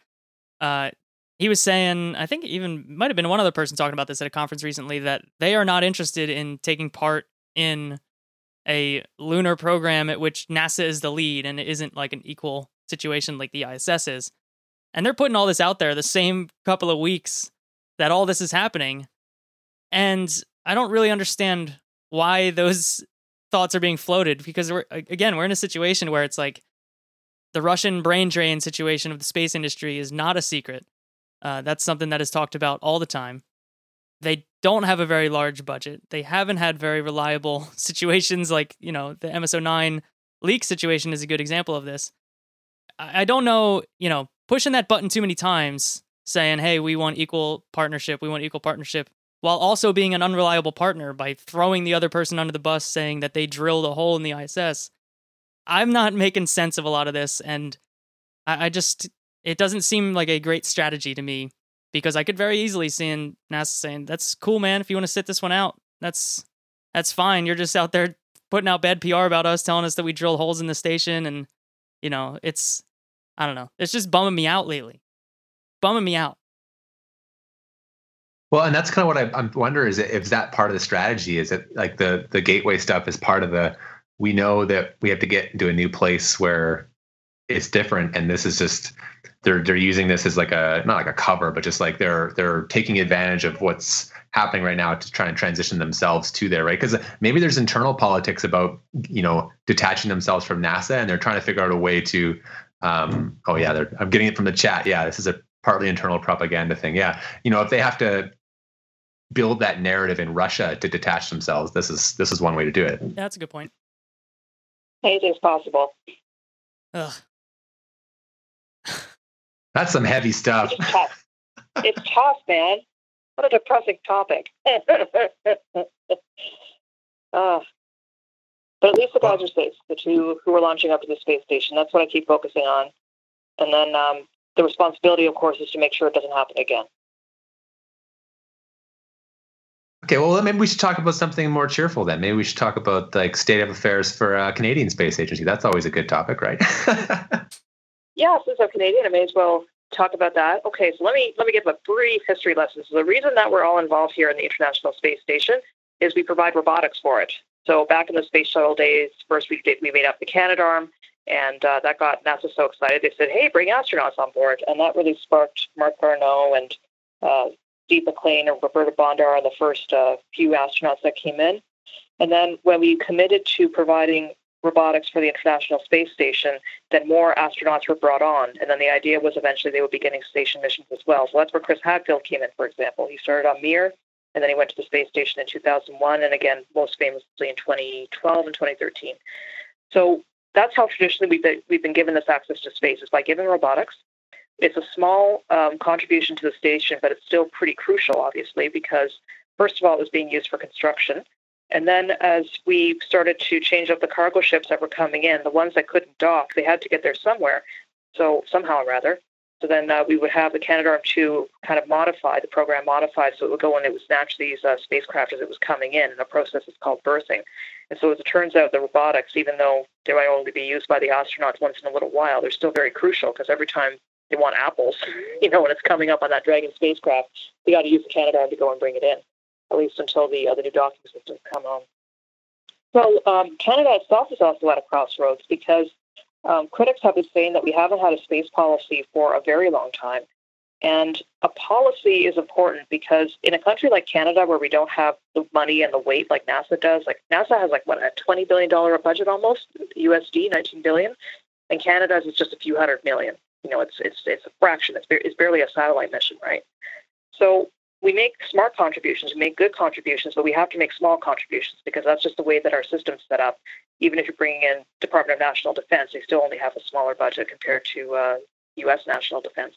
He was saying, I think even might have been one other person talking about this at a conference recently, that they are not interested in taking part in a lunar program at which NASA is the lead and it isn't an equal situation like the ISS is. And they're putting all this out there the same couple of weeks that all this is happening. And I don't really understand why those thoughts are being floated, because we're in a situation where it's the Russian brain drain situation of the space industry is not a secret. That's something that is talked about all the time. They don't have a very large budget. They haven't had very reliable situations like, the MSO9 leak situation is a good example of this. I don't know, pushing that button too many times, saying, hey, we want equal partnership, while also being an unreliable partner by throwing the other person under the bus, saying that they drilled a hole in the ISS. I'm not making sense of a lot of this, and it doesn't seem like a great strategy to me, because I could very easily see NASA saying, that's cool, man, if you want to sit this one out, that's fine. You're just out there putting out bad PR about us, telling us that we drilled holes in the station, and, I don't know. It's just bumming me out lately. Bumming me out. Well, and that's kind of what I'm wondering, is if that part of the strategy, is it like the gateway stuff is part of we know that we have to get into a new place where it's different, and this is just they're using this as like not like a cover, but just like they're taking advantage of what's happening right now to try and transition themselves to there, right? Because maybe there's internal politics about detaching themselves from NASA, and they're trying to figure out a way to I'm getting it from the chat. Yeah, this is a partly internal propaganda thing. Yeah, if they have to build that narrative in Russia to detach themselves, this is one way to do it. Yeah, that's a good point. Anything's possible. Ugh. That's some heavy stuff. It's tough, man. What a depressing topic. But at least the guys are safe, the two who are launching up to the space station. That's what I keep focusing on. And then the responsibility, of course, is to make sure it doesn't happen again. Okay, well, maybe we should talk about something more cheerful then. Maybe we should talk about like state of affairs for Canadian Space Agency. That's always a good topic, right? Yeah, since I'm Canadian, I may as well talk about that. Okay, so let me give a brief history lesson. So the reason that we're all involved here in the International Space Station is we provide robotics for it. So back in the space shuttle days, first we made up the Canadarm, and that got NASA so excited. They said, hey, bring astronauts on board. And that really sparked Marc Garneau and Steve McLean and Roberta Bondar are the first few astronauts that came in. And then when we committed to providing robotics for the International Space Station, then more astronauts were brought on. And then the idea was eventually they would be getting station missions as well. So that's where Chris Hadfield came in, for example. He started on Mir, and then he went to the space station in 2001, and again, most famously in 2012 and 2013. So that's how traditionally we've been given this access to space, is by giving robotics. It's a small contribution to the station, but it's still pretty crucial, obviously, because first of all, it was being used for construction. And then as we started to change up the cargo ships that were coming in, the ones that couldn't dock, they had to get there somewhere. So somehow or rather. So then we would have the Canadarm2 kind of modified, the program modified, so it would go when it was naturally these spacecraft as it was coming in. And the process is called berthing. And so as it turns out, the robotics, even though they might only be used by the astronauts once in a little while, they're still very crucial, because every time they want apples, when it's coming up on that Dragon spacecraft, they got to use the Canadarm to go and bring it in, at least until the new docking systems come on. So Canada itself is also at a crossroads, because critics have been saying that we haven't had a space policy for a very long time. And a policy is important because in a country like Canada, where we don't have the money and the weight like NASA does, like NASA has a $20 billion budget almost, USD, $19 billion, and Canada's is just a few $100 million. It's a fraction. It's barely a satellite mission, right? So we make smart contributions, we make good contributions, but we have to make small contributions, because that's just the way that our system's set up. Even if you're bringing in Department of National Defense, they still only have a smaller budget compared to U.S. national defense.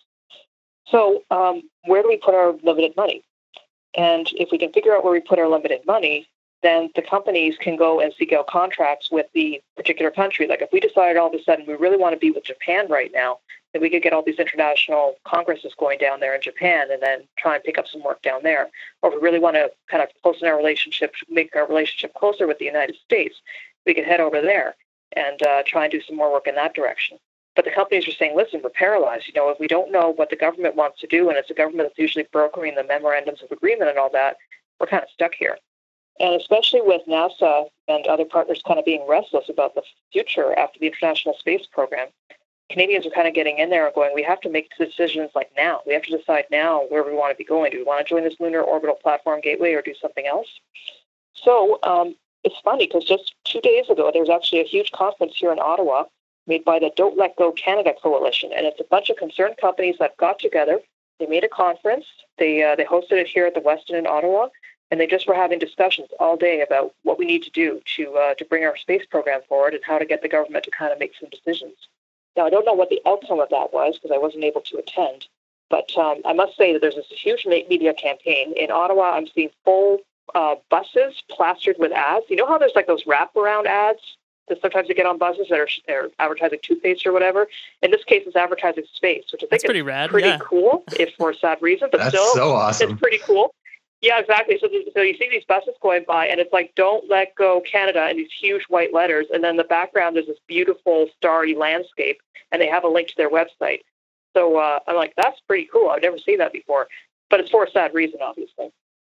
So where do we put our limited money? And if we can figure out where we put our limited money, then the companies can go and seek out contracts with the particular country. Like if we decided all of a sudden we really want to be with Japan right now, then we could get all these international congresses going down there in Japan and then try and pick up some work down there. Or if we really want to kind of closen our relationship, make our relationship closer with the United States, we could head over there and try and do some more work in that direction. But the companies are saying, listen, we're paralyzed. If we don't know what the government wants to do, and it's the government that's usually brokering the memorandums of agreement and all that, we're kind of stuck here. And especially with NASA and other partners kind of being restless about the future after the International Space Program, Canadians are kind of getting in there and going, we have to make decisions like now. We have to decide now where we want to be going. Do we want to join this Lunar Orbital Platform Gateway or do something else? So it's funny because just 2 days ago, there was actually a huge conference here in Ottawa made by the Don't Let Go Canada Coalition. And it's a bunch of concerned companies that got together. They made a conference. They hosted it here at the Westin in Ottawa. And they just were having discussions all day about what we need to do to bring our space program forward and how to get the government to kind of make some decisions. Now, I don't know what the outcome of that was because I wasn't able to attend. But I must say that there's this huge media campaign. In Ottawa, I'm seeing full buses plastered with ads. You know how there's like those wraparound ads that sometimes you get on buses that are advertising toothpaste or whatever? In this case, it's advertising space, which I think pretty is rad, pretty cool, if for a sad reason. But That's still, so awesome. It's pretty cool. Yeah, exactly. So you see these buses going by, and it's like, Don't Let Go Canada, in these huge white letters. And then the background is this beautiful starry landscape, and they have a link to their website. So I'm like, that's pretty cool. I've never seen that before. But it's for a sad reason, obviously.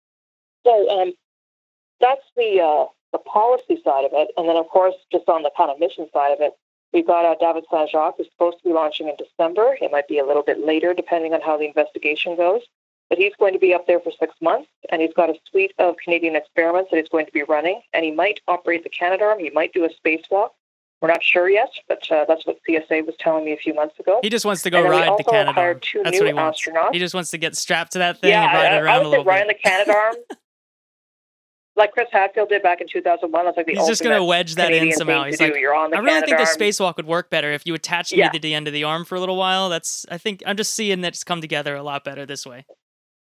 So that's the policy side of it. And then, of course, just on the kind of mission side of it, we've got David Saint-Jacques, who's supposed to be launching in December. It might be a little bit later, depending on how the investigation goes. But he's going to be up there for 6 months, and he's got a suite of Canadian experiments that he's going to be running. And he might operate the Canadarm. He might do a spacewalk. We're not sure yet, but that's what CSA was telling me a few months ago. He just wants to go ride the Canadarm. Hired two That's new what he wants. astronauts. He just wants to get strapped to that thing and ride it around a little bit. Riding the Canadarm, like Chris Hadfield did back in 2001. That's like the He's just going to wedge that Canadian in somehow. He's like, You're on the I really think the Canadarm. spacewalk would work better if you attached me to the end of the arm for a little while. I think I'm just seeing that it's come together a lot better this way.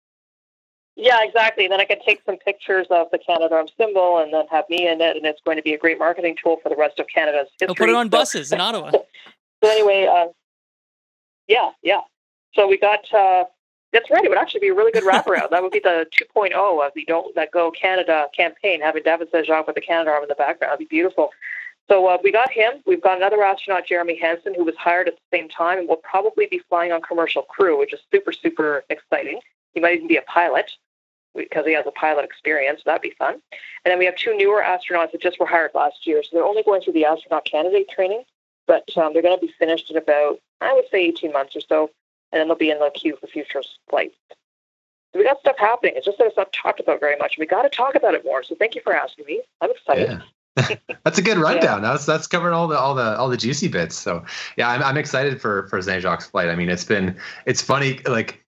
Yeah, exactly. And then I can take some pictures of the Canadarm symbol and then have me in it, and it's going to be a great marketing tool for the rest of Canada's history. He'll put it on buses in Ottawa. So anyway, yeah. So we got, that's right, it would actually be a really good wraparound. That would be the 2.0 of the Don't Let Go Canada campaign, having David Saint-Jacques with the Canadarm in the background. It would be beautiful. So we got him. We've got another astronaut, Jeremy Hansen, who was hired at the same time and will probably be flying on commercial crew, which is super, super exciting. He might even be a pilot, because he has a pilot experience. That'd be fun. And then we have two newer astronauts that just were hired last year. So they're only going through the astronaut candidate training, but they're going to be finished in about, I would say, 18 months or so. And then they'll be in the queue for future flights. So we got stuff happening. It's just that it's not talked about very much. We got to talk about it more. So thank you for asking me. I'm excited. Yeah. That's a good rundown. That's covering all the juicy bits. So yeah, I'm excited for Saint-Jacques' flight. I mean, it's funny, like,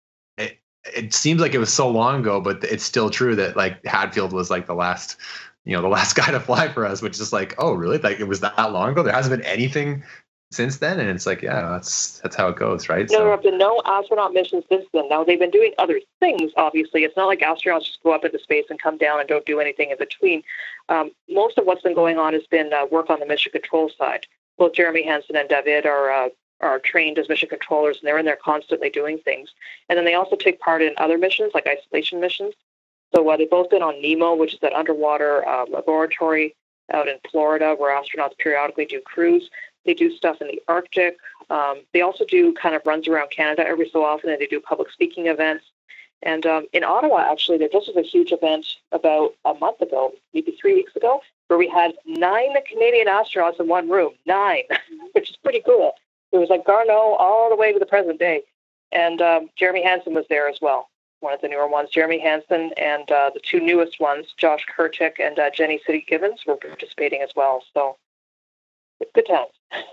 it seems like it was so long ago, but it's still true that like Hadfield was like the last guy to fly for us, which is like, oh really? Like it was that long ago? There hasn't been anything since then? And it's like, yeah, that's how it goes, right? No, there have been no astronaut missions since then. Now they've been doing other things, obviously. It's not like astronauts just go up into space and come down and don't do anything in between. Most of what's been going on has been work on the mission control side. Both Jeremy Hansen and David are trained as mission controllers, and they're in there constantly doing things. And then they also take part in other missions, like isolation missions. So they've both been on NEMO, which is that underwater laboratory out in Florida where astronauts periodically do crews. They do stuff in the Arctic. They also do kind of runs around Canada every so often, and they do public speaking events. And in Ottawa, actually, there just was a huge event about a month ago, maybe 3 weeks ago, where we had 9 Canadian astronauts in one room. 9, which is pretty cool. It was like Garneau all the way to the present day. And Jeremy Hansen was there as well, one of the newer ones. Jeremy Hansen and the two newest ones, Josh Kurtik and Jenny City Gibbons, were participating as well. So good times.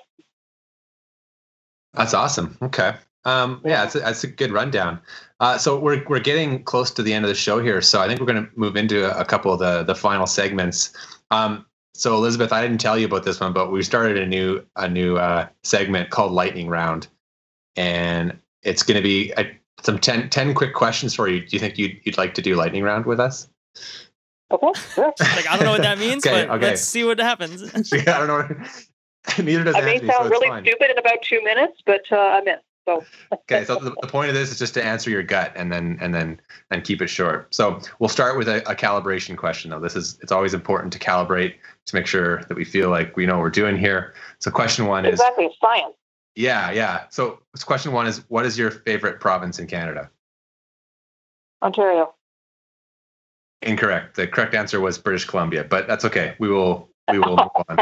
That's awesome. Okay. Yeah, that's a good rundown. So we're getting close to the end of the show here. So I think we're going to move into a couple of the final segments. So Elizabeth, I didn't tell you about this one, but we started a new segment called Lightning Round, and it's going to be some 10 quick questions for you. Do you think you'd like to do Lightning Round with us? Okay. Sure. Like, I don't know what that means, but let's see what happens. Yeah, I don't know. Neither does Anthony. I may sound really stupid in about 2 minutes, but I'm in. So. Okay, so the point of this is just to answer your gut and then keep it short. So we'll start with a calibration question, though. It's always important to calibrate to make sure that we feel like we know what we're doing here. So question one is exactly science. Yeah. So question one is, what is your favorite province in Canada? Ontario. Incorrect. The correct answer was British Columbia, but that's okay. We will move on.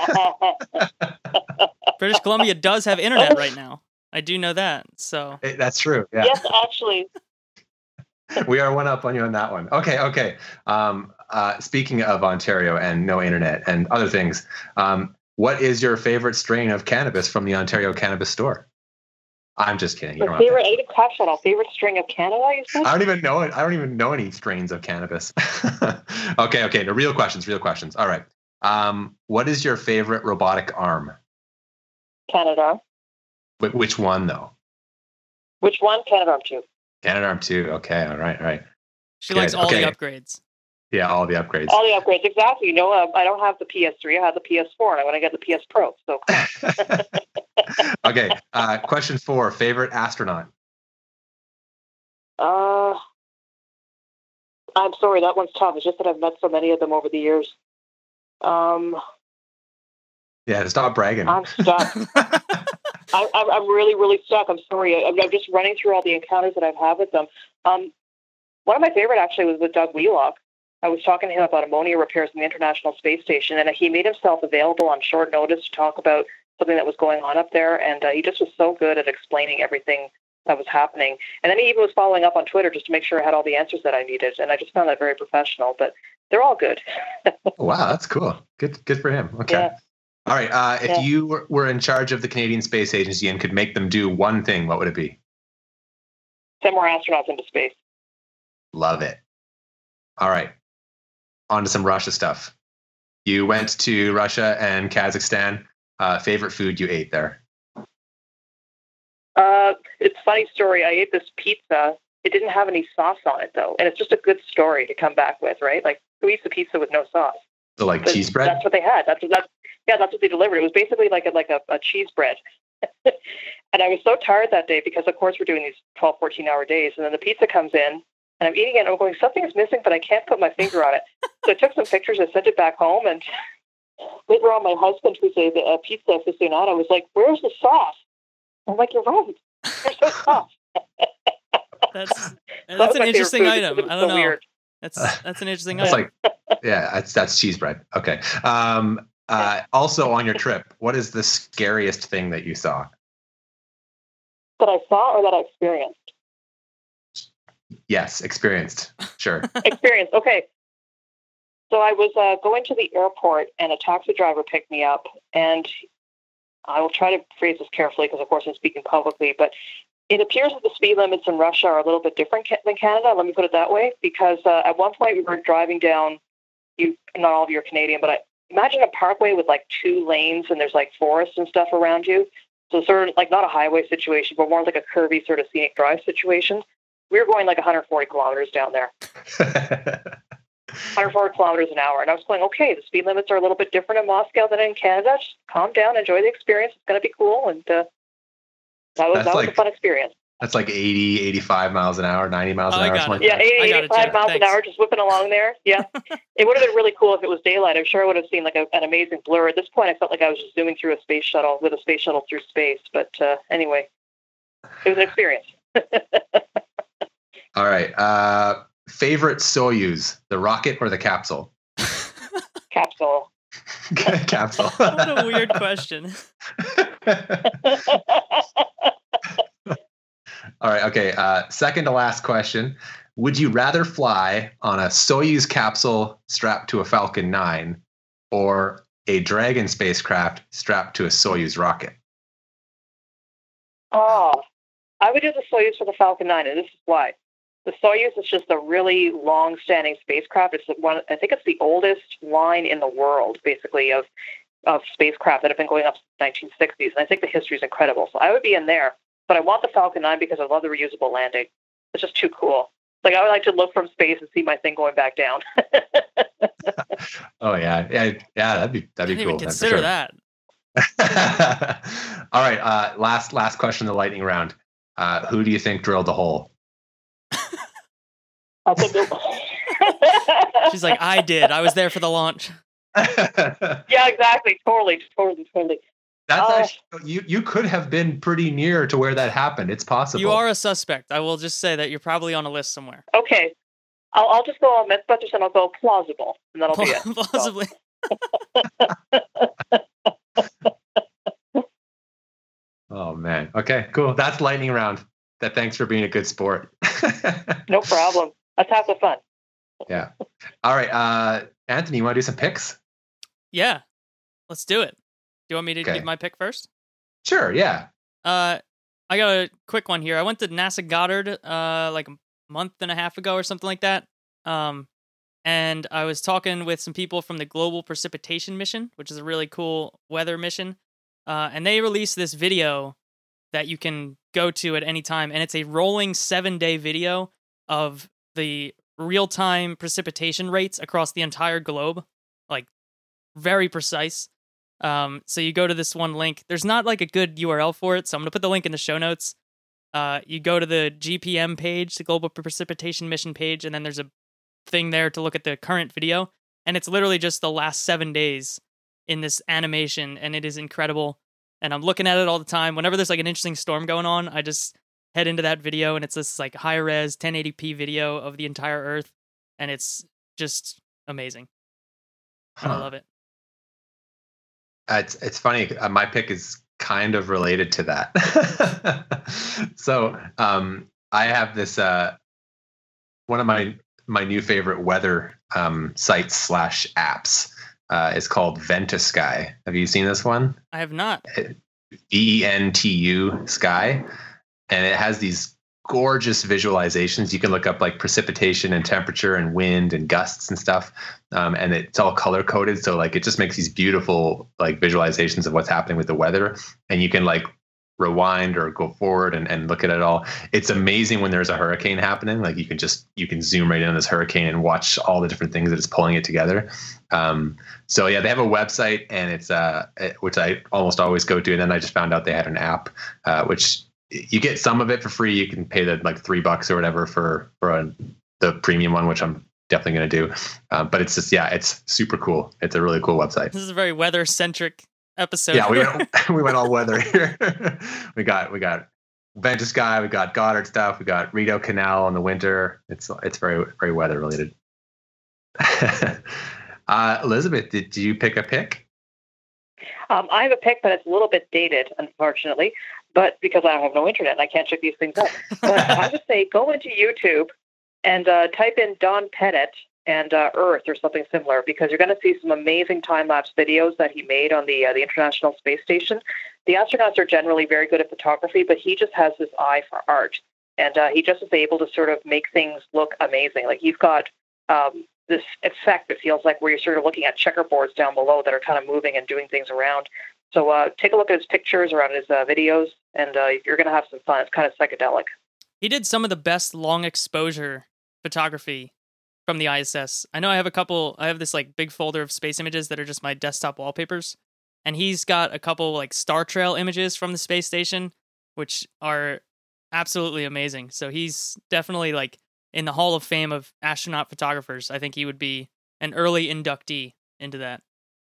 British Columbia does have internet right now. I do know that. So that's true. Yeah. Yes, actually. We are one up on you on that one. Okay. Speaking of Ontario and no internet and other things, what is your favorite strain of cannabis from the Ontario Cannabis Store? I'm just kidding. You My don't have favorite, to. I even catch that all. Favorite string of Canada, you said? I don't even know it. I don't even know any strains of cannabis. Okay. No, real questions. All right. What is your favorite robotic arm? Canada. Which one though? Which one? Canada Arm 2. Canada Arm 2. Okay. All right. She Good. likes all Okay. the upgrades. Yeah, all the upgrades. All the upgrades, exactly. I don't have the PS3. I have the PS4, and I want to get the PS Pro. So, Okay. Question 4. Favorite astronaut? I'm sorry, that one's tough. It's just that I've met so many of them over the years. Yeah, stop bragging. I'm stuck. I'm really, really stuck. I'm sorry. I'm just running through all the encounters that I've had with them. One of my favorite actually was with Doug Wheelock. I was talking to him about ammonia repairs in the International Space Station, and he made himself available on short notice to talk about something that was going on up there, and he just was so good at explaining everything that was happening. And then he even was following up on Twitter just to make sure I had all the answers that I needed, and I just found that very professional, but they're all good. Wow, that's cool. Good for him. Okay. Yeah. All right. If you were in charge of the Canadian Space Agency and could make them do one thing, what would it be? Send more astronauts into space. Love it. All right. On to some Russia stuff. You went to Russia and Kazakhstan. Favorite food you ate there? It's a funny story. I ate this pizza. It didn't have any sauce on it, though. And it's just a good story to come back with, right? Like, who eats a pizza with no sauce? So like But cheese bread? That's what they had. That's what they delivered. It was basically like a cheese bread. And I was so tired that day because, of course, we're doing these 12, 14-hour days. And then the pizza comes in, and I'm eating it, and I'm going, something's missing, but I can't put my finger on it. So I took some pictures and sent it back home. And later on, my husband, who's a pizza aficionado, was like, where's the sauce? I'm like, you're right. There's no sauce. That's That was an my interesting favorite food. item. It was I don't so know. weird. That's an interesting That's item. that's cheese bread. Okay. Also on your trip, what is the scariest thing that you saw? That I saw or that I experienced? Yes, experienced. Sure. Experience. Okay. So I was going to the airport, and a taxi driver picked me up, and I will try to phrase this carefully because, of course, I'm speaking publicly, but it appears that the speed limits in Russia are a little bit different than Canada. Let me put it that way, because at one point we were driving down, not all of you are Canadian, but imagine a parkway with like 2 lanes, and there's like forests and stuff around you. So sort of like not a highway situation, but more like a curvy sort of scenic drive situation. We were going like 140 kilometers down there. 140 kilometers an hour. And I was going, okay, the speed limits are a little bit different in Moscow than in Canada. Just calm down, enjoy the experience. It's going to be cool. And that was a fun experience. That's like 80, 85 miles an hour, 90 miles an hour. got Something it. like Yeah, that. 80, I got it, 85 Jeff. miles an Thanks. hour, just whipping along there. Yeah. It would have been really cool if it was daylight. I'm sure I would have seen like an amazing blur. At this point, I felt like I was just zooming through a space shuttle through space. But anyway, it was an experience. All right. Favorite Soyuz, the rocket or the capsule? Capsule. Capsule. What a weird question. All right. Okay. Second to last question. Would you rather fly on a Soyuz capsule strapped to a Falcon 9 or a Dragon spacecraft strapped to a Soyuz rocket? Oh, I would do the Soyuz for the Falcon 9, and this is why. The Soyuz is just a really long-standing spacecraft. It's I think it's the oldest line in the world, basically, of spacecraft that have been going up since the 1960s. And I think the history is incredible. So I would be in there, but I want the Falcon 9 because I love the reusable landing. It's just too cool. Like, I would like to look from space and see my thing going back down. Oh yeah. That'd be I didn't cool. even consider that. All right. Last question in the lightning round. Who do you think drilled the hole? I think She's like, I did. I was there for the launch. yeah, exactly. Totally. That's actually, you could have been pretty near to where that happened. It's possible. You are a suspect. I will just say that you're probably on a list somewhere. Okay. I'll just go on Mythbusters and I'll go plausible, and that'll be it. Plausibly. Oh man. Okay, cool. That's lightning round. Thanks for being a good sport. No problem. Let's have some fun. Yeah. All right. Anthony, you want to do some picks? Yeah. Let's do it. you want me to give my pick first? Sure, yeah. I got a quick one here. I went to NASA Goddard like a month and a half ago or something like that. And I was talking with some people from the Global Precipitation Mission, which is a really cool weather mission. And they released this video that you can go to at any time. And it's a rolling 7-day video of the real-time precipitation rates across the entire globe. Like, very precise. So you go to this one link. There's not like a good URL for it, so I'm going to put the link in the show notes. You go to the GPM page, the Global Precipitation Mission page, and then there's a thing there to look at the current video. And it's literally just the last 7 days in this animation, and it is incredible. And I'm looking at it all the time. Whenever there's like an interesting storm going on, I just head into that video, and it's this like high-res 1080p video of the entire Earth, and it's just amazing. And I love it. It's funny. My pick is kind of related to that. So I have this one of my new favorite weather sites / apps is called Ventusky. Have you seen this one? I have not. VENTU Sky, and it has these gorgeous visualizations. You can look up like precipitation and temperature and wind and gusts and stuff, and it's all color coded. So like it just makes these beautiful like visualizations of what's happening with the weather, and you can like rewind or go forward and look at it all. It's amazing when there's a hurricane happening. Like you can zoom right in on this hurricane and watch all the different things that it's pulling it together. So yeah, they have a website, and it's which I almost always go to. And then I just found out they had an app, which you get some of it for free. You can pay the like $3 or whatever for the premium one, which I'm definitely going to do. But it's just, it's super cool. It's a really cool website. This is a very weather centric episode. Yeah, we went all weather here. we got Ventusky, we got Goddard stuff, we got Rideau Canal in the winter. It's very, very weather related. Elizabeth, did you pick a pick? I have a pick, but it's a little bit dated, unfortunately. But because I have no internet, and I can't check these things out. But I would say go into YouTube and type in Don Pettit and Earth or something similar, because you're going to see some amazing time-lapse videos that he made on the International Space Station. The astronauts are generally very good at photography, but he just has this eye for art. And he just is able to sort of make things look amazing. Like he's got this effect, it feels like, where you're sort of looking at checkerboards down below that are kind of moving and doing things around. So take a look at his pictures or on his videos, and you're going to have some fun. It's kind of psychedelic. He did some of the best long exposure photography from the ISS. I know I have this like big folder of space images that are just my desktop wallpapers. And he's got a couple like star trail images from the space station, which are absolutely amazing. So he's definitely like in the Hall of Fame of astronaut photographers. I think he would be an early inductee into that.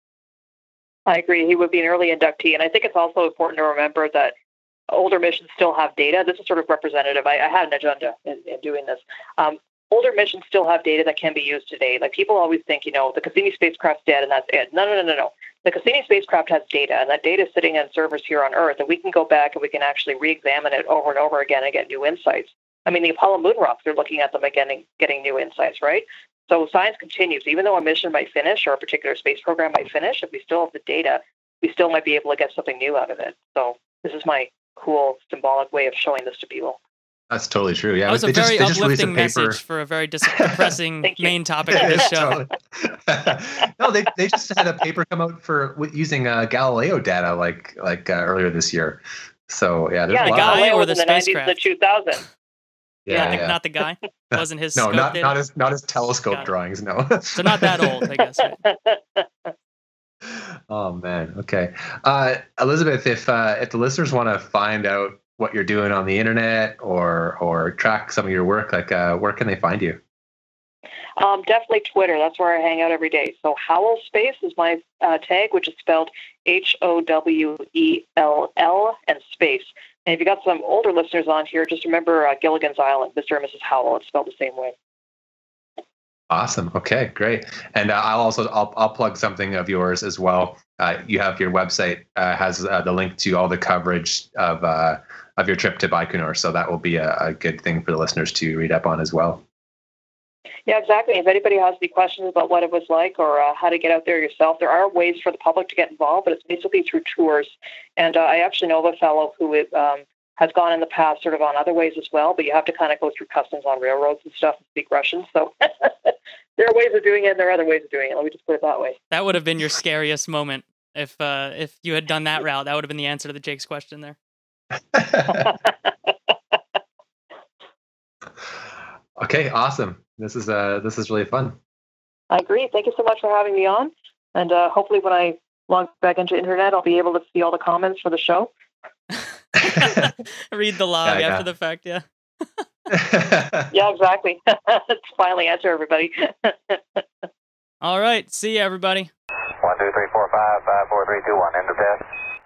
I agree. He would be an early inductee. And I think it's also important to remember that older missions still have data. This is sort of representative. I had an agenda in doing this. Older missions still have data that can be used today. Like people always think, the Cassini spacecraft's dead and that's it. No. The Cassini spacecraft has data, and that data is sitting on servers here on Earth, and we can go back and we can actually re-examine it over and over again and get new insights. I mean, the Apollo moon rocks, they're looking at them again and getting new insights, right? So science continues. Even though a mission might finish or a particular space program might finish, if we still have the data, we still might be able to get something new out of it. So this is my cool symbolic way of showing this to people. That's totally true. Yeah, that was a very uplifting message for a very depressing main topic of this show. No, they just had a paper come out for using Galileo data like earlier this year. So yeah, there's the guy or the spacecraft. The 2000s. Yeah. Not the guy. Wasn't his no, scope not his telescope drawings. No. So not that old, I guess. Right? Oh man. Okay, Elizabeth, if the listeners want to find out what you're doing on the internet or track some of your work, like where can they find you? Definitely Twitter. That's where I hang out every day. So Howell Space is my tag, which is spelled HOWELL and space. And if you got some older listeners on here, just remember Gilligan's Island, Mr. and Mrs. Howell. It's spelled the same way. Awesome. Okay, great. And I'll plug something of yours as well. You have your website has the link to all the coverage of your trip to Baikonur, so that will be a good thing for the listeners to read up on as well. Yeah, exactly. If anybody has any questions about what it was like or how to get out there yourself, there are ways for the public to get involved, but it's basically through tours. And I actually know of a fellow who has gone in the past sort of on other ways as well, but you have to kind of go through customs on railroads and stuff and speak Russian. So there are ways of doing it and there are other ways of doing it. Let me just put it that way. That would have been your scariest moment if you had done that route. That would have been the answer to the Jake's question there. Okay, awesome. This is really fun. I agree. Thank you so much for having me on. And hopefully when I log back into internet, I'll be able to see all the comments for the show. Read the log after the fact, yeah. Yeah, exactly. Let's finally answer everybody. All right. See you, everybody. 1, 2, 3, 4, 5, 5, 4, 3, 2, 1. End of test.